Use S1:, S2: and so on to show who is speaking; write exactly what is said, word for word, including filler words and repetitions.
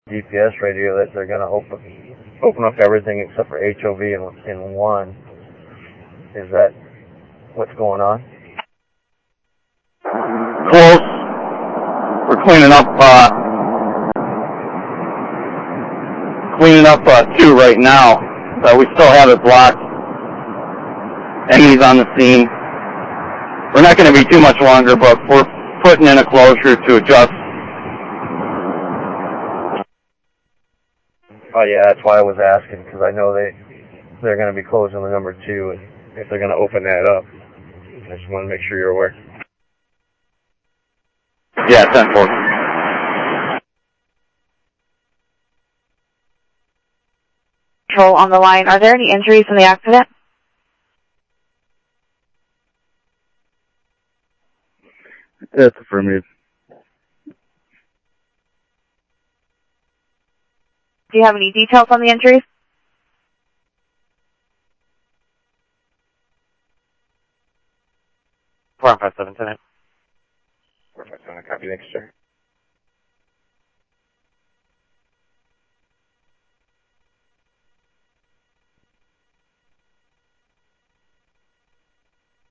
S1: G P S radio that they're going to open open up everything except for H O V in, in one. Is that what's going on?
S2: Close. We're cleaning up, uh, cleaning up uh, two right now. Uh, we still have it blocked. Enemies on the scene. We're not going to be too much longer, but we're putting in a closure to adjust.
S1: Oh yeah, that's why I was asking, because I know they, they're going to be closing the number two, and if they're going to open that up, I just want to make sure you're aware.
S2: Yeah, ten four.
S3: Control on the line. Are there any injuries in the accident?
S2: That's affirmative.
S3: Do you have any details on the injuries?
S2: four five seven ten.
S1: four five seven, copy, thanks, sir.